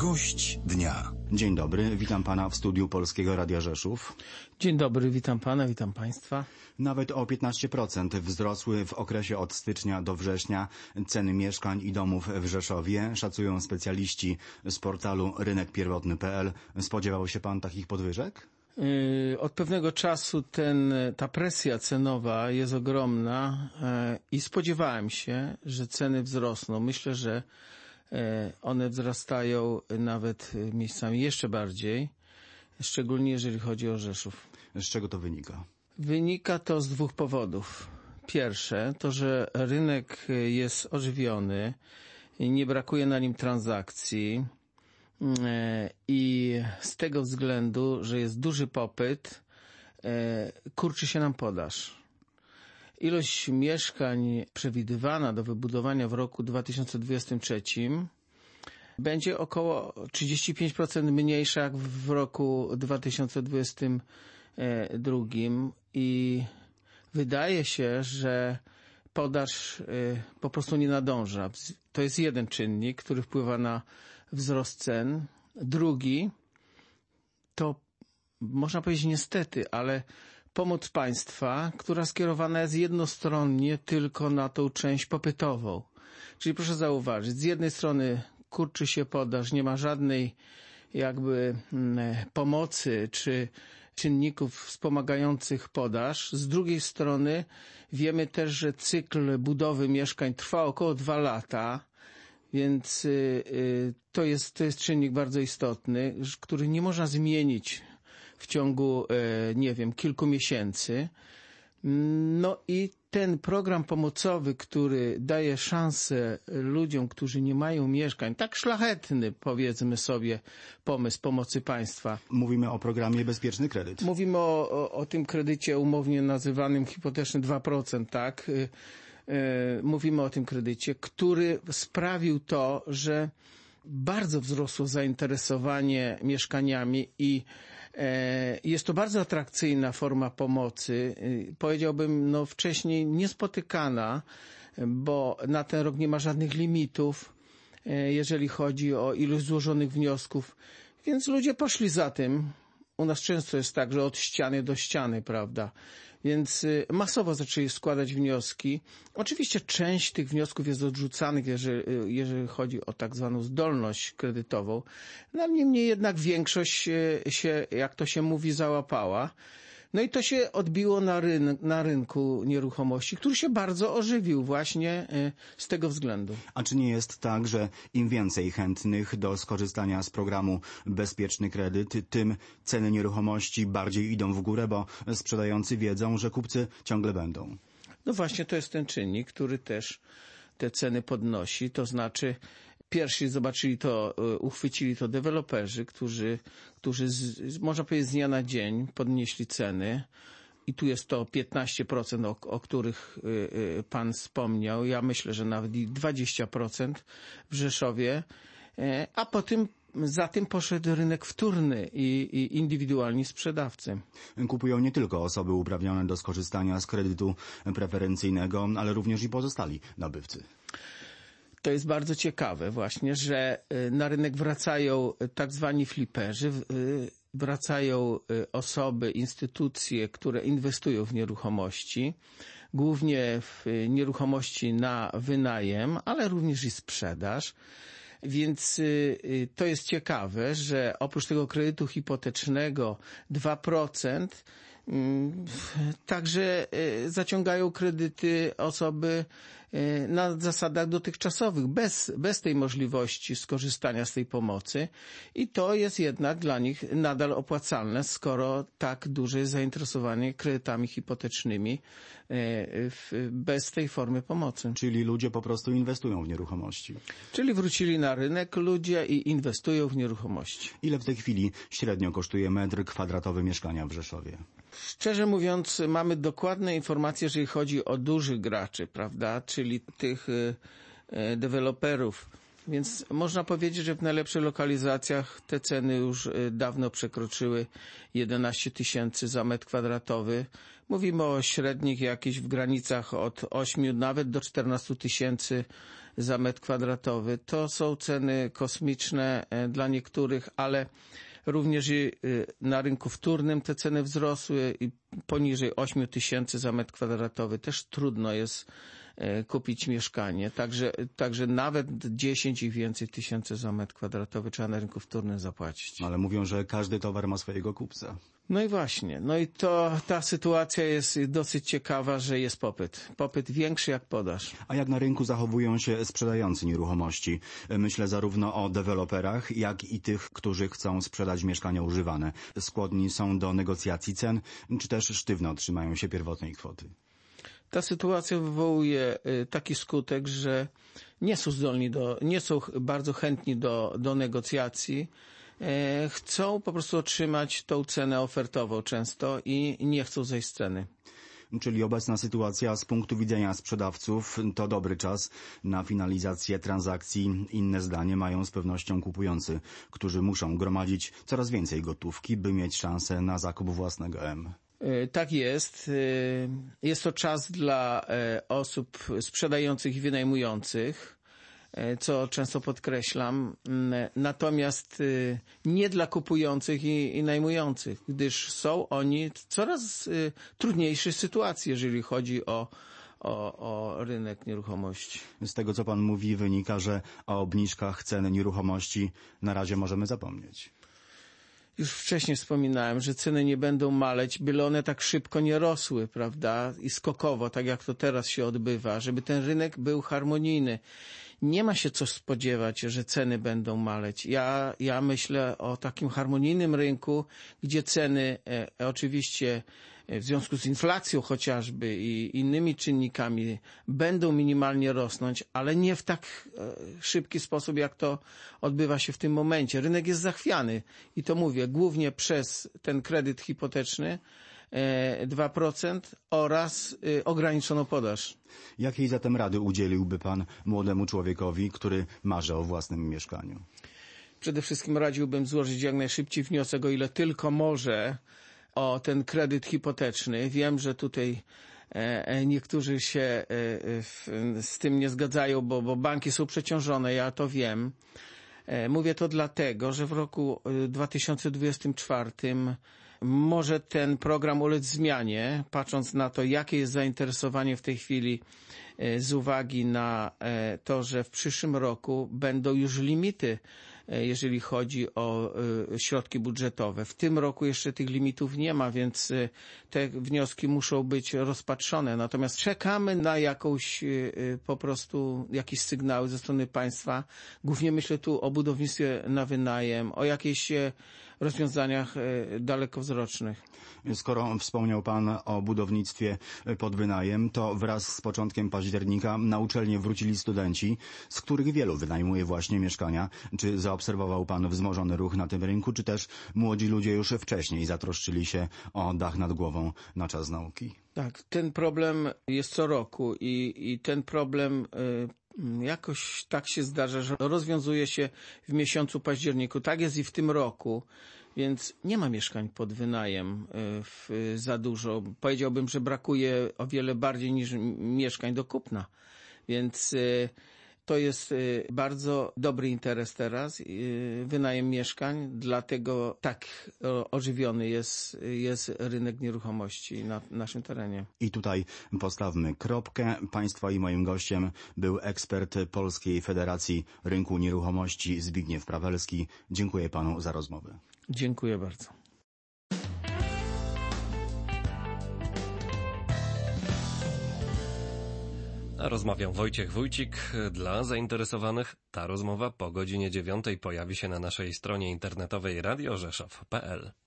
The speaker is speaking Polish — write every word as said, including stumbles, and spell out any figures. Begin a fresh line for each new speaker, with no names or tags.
Gość dnia.
Dzień dobry, witam pana w studiu Polskiego Radia Rzeszów.
Dzień dobry, witam pana, witam państwa.
Nawet o piętnaście procent wzrosły w okresie od stycznia do września ceny mieszkań i domów w Rzeszowie, szacują specjaliści z portalu rynek pierwotny kropka p l. Spodziewał się pan takich podwyżek?
Yy, od pewnego czasu ten, ta presja cenowa jest ogromna yy, i spodziewałem się, że ceny wzrosną. Myślę, że yy, one wzrastają nawet miejscami jeszcze bardziej, szczególnie jeżeli chodzi o Rzeszów.
Z czego to wynika? Wynika
to z dwóch powodów. Pierwsze, to że rynek jest ożywiony, nie brakuje na nim transakcji i z tego względu, że jest duży popyt, kurczy się nam podaż. Ilość mieszkań przewidywana do wybudowania w roku dwa tysiące dwudziestym trzecim będzie około trzydzieści pięć procent mniejsza jak w roku dwa tysiące dwudziestym drugim i wydaje się, że podaż po prostu nie nadąża. To jest jeden czynnik, który wpływa na wzrost cen. Drugi to, można powiedzieć niestety, ale pomoc państwa, która skierowana jest jednostronnie tylko na tą część popytową. Czyli proszę zauważyć, z jednej strony kurczy się podaż, nie ma żadnej jakby pomocy czy czynników wspomagających podaż. Z drugiej strony wiemy też, że cykl budowy mieszkań trwa około dwa lata, więc to jest, to jest czynnik bardzo istotny, który nie można zmienić w ciągu, nie wiem, kilku miesięcy. No i ten program pomocowy, który daje szansę ludziom, którzy nie mają mieszkań, tak szlachetny, powiedzmy sobie, pomysł pomocy państwa.
Mówimy o programie Bezpieczny Kredyt.
Mówimy o, o, o tym kredycie umownie nazywanym hipoteczny dwa procent, tak? Yy, yy, mówimy o tym kredycie, który sprawił to, że bardzo wzrosło zainteresowanie mieszkaniami i e, jest to bardzo atrakcyjna forma pomocy. E, powiedziałbym, no wcześniej niespotykana, bo na ten rok nie ma żadnych limitów, e, jeżeli chodzi o ilość złożonych wniosków, więc ludzie poszli za tym. U nas często jest tak, że od ściany do ściany, prawda? Więc masowo zaczęli składać wnioski. Oczywiście część tych wniosków jest odrzucanych, jeżeli, jeżeli chodzi o tak zwaną zdolność kredytową. No niemniej jednak większość się, jak to się mówi, załapała. No i to się odbiło na, ryn na rynku nieruchomości, który się bardzo ożywił właśnie z tego względu.
A czy nie jest tak, że im więcej chętnych do skorzystania z programu Bezpieczny Kredyt, tym ceny nieruchomości bardziej idą w górę, bo sprzedający wiedzą, że kupcy ciągle będą?
No właśnie to jest ten czynnik, który też te ceny podnosi, to znaczy pierwsi zobaczyli to, uchwycili to deweloperzy, którzy, którzy z, można powiedzieć z dnia na dzień podnieśli ceny i tu jest to piętnaście procent, o, o których pan wspomniał. Ja myślę, że nawet i dwadzieścia procent w Rzeszowie, a po tym za tym poszedł rynek wtórny i, i indywidualni sprzedawcy.
Kupują nie tylko osoby uprawnione do skorzystania z kredytu preferencyjnego, ale również i pozostali nabywcy.
To jest bardzo ciekawe właśnie, że na rynek wracają tak zwani fliperzy, wracają osoby, instytucje, które inwestują w nieruchomości, głównie w nieruchomości na wynajem, ale również i sprzedaż. Więc to jest ciekawe, że oprócz tego kredytu hipotecznego dwa procent także zaciągają kredyty osoby na zasadach dotychczasowych, bez, bez tej możliwości skorzystania z tej pomocy i to jest jednak dla nich nadal opłacalne, skoro tak duże jest zainteresowanie kredytami hipotecznymi bez tej formy pomocy.
Czyli ludzie po prostu inwestują w nieruchomości.
Czyli wrócili na rynek ludzie i inwestują w nieruchomości.
Ile w tej chwili średnio kosztuje metr kwadratowy mieszkania w Rzeszowie?
Szczerze mówiąc, mamy dokładne informacje, jeżeli chodzi o dużych graczy, prawda, czyli tych deweloperów, Więc można powiedzieć, że w najlepszych lokalizacjach te ceny już dawno przekroczyły jedenaście tysięcy za metr kwadratowy. Mówimy o średnich jakichś w granicach od ośmiu nawet do czternastu tysięcy za metr kwadratowy. To są ceny kosmiczne dla niektórych, ale również i na rynku wtórnym te ceny wzrosły i poniżej ośmiu tysięcy za metr kwadratowy. Też trudno jest kupić mieszkanie, także, także nawet dziesięć i więcej tysięcy za metr kwadratowy trzeba na rynku wtórnym zapłacić.
Ale mówią, że każdy towar ma swojego kupca.
No i właśnie, no i to ta sytuacja jest dosyć ciekawa, że jest popyt. Popyt większy jak podaż.
A jak na rynku zachowują się sprzedający nieruchomości? Myślę zarówno o deweloperach, jak i tych, którzy chcą sprzedać mieszkania używane. Skłonni są do negocjacji cen, czy też sztywno trzymają się pierwotnej kwoty?
Ta sytuacja wywołuje taki skutek, że nie są zdolni do, nie są bardzo chętni do, do negocjacji. Chcą po prostu otrzymać tą cenę ofertową często i nie chcą zejść z ceny.
Czyli obecna sytuacja z punktu widzenia sprzedawców to dobry czas na finalizację transakcji. Inne zdanie mają z pewnością kupujący, którzy muszą gromadzić coraz więcej gotówki, by mieć szansę na zakup własnego M.
Tak jest. Jest to czas dla osób sprzedających i wynajmujących, co często podkreślam, natomiast nie dla kupujących i, i najmujących, gdyż są oni w coraz trudniejszej sytuacji, jeżeli chodzi o, o, o rynek nieruchomości.
Z tego, co pan mówi, wynika, że o obniżkach cen nieruchomości na razie możemy zapomnieć.
Już wcześniej wspominałem, że ceny nie będą maleć, byle one tak szybko nie rosły, prawda, i skokowo, tak jak to teraz się odbywa, żeby ten rynek był harmonijny. Nie ma się co spodziewać, że ceny będą maleć. Ja, ja myślę o takim harmonijnym rynku, gdzie ceny e, oczywiście w związku z inflacją chociażby i innymi czynnikami będą minimalnie rosnąć, ale nie w tak e, szybki sposób, jak to odbywa się w tym momencie. Rynek jest zachwiany i to mówię głównie przez ten kredyt hipoteczny, dwa procent oraz ograniczoną podaż.
Jakiej zatem rady udzieliłby pan młodemu człowiekowi, który marzy o własnym mieszkaniu?
Przede wszystkim radziłbym złożyć jak najszybciej wniosek, o ile tylko może, o ten kredyt hipoteczny. Wiem, że tutaj niektórzy się z tym nie zgadzają, bo, bo banki są przeciążone, ja to wiem. Mówię to dlatego, że w roku dwa tysiące dwudziestym czwartym może ten program ulec zmianie, patrząc na to, jakie jest zainteresowanie w tej chwili z uwagi na to, że w przyszłym roku będą już limity, jeżeli chodzi o środki budżetowe. W tym roku jeszcze tych limitów nie ma, więc te wnioski muszą być rozpatrzone. Natomiast czekamy na jakąś po prostu jakieś sygnały ze strony państwa. Głównie myślę tu o budownictwie na wynajem, o jakichś rozwiązaniach dalekowzrocznych.
Skoro wspomniał pan o budownictwie pod wynajem, to wraz z początkiem października na uczelnię wrócili studenci, z których wielu wynajmuje właśnie mieszkania. Czy zaobserwował pan wzmożony ruch na tym rynku, czy też młodzi ludzie już wcześniej zatroszczyli się o dach nad głową na czas nauki?
Tak, ten problem jest co roku i, i ten problem y, jakoś tak się zdarza, że rozwiązuje się w miesiącu październiku. Tak jest i w tym roku. Więc nie ma mieszkań pod wynajem w, za dużo. Powiedziałbym, że brakuje o wiele bardziej niż mieszkań do kupna. Więc to jest bardzo dobry interes teraz, wynajem mieszkań, dlatego tak ożywiony jest, jest rynek nieruchomości na naszym terenie.
I tutaj postawmy kropkę. Państwa i moim gościem był ekspert Polskiej Federacji Rynku Nieruchomości Zbigniew Prawelski. Dziękuję panu za rozmowę.
Dziękuję bardzo.
A rozmawiał Wojciech Wójcik. Dla zainteresowanych ta rozmowa po godzinie dziewiątej pojawi się na naszej stronie internetowej radio rzeszow kropka p l.